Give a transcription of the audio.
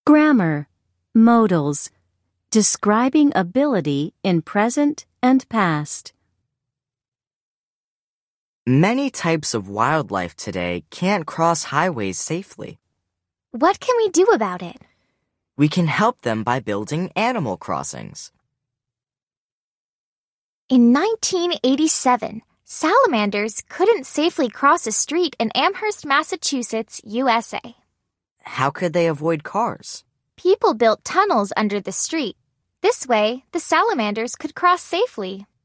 Grammar. Modals. Describing ability in present and past. Many types of wildlife today can't cross highways safely. What can we do about it? We can help them by building animal crossings. In 1987, salamanders couldn't safely cross a street in Amherst, Massachusetts, USA. How could they avoid cars? People built tunnels under the street. This way, the salamanders could cross safely.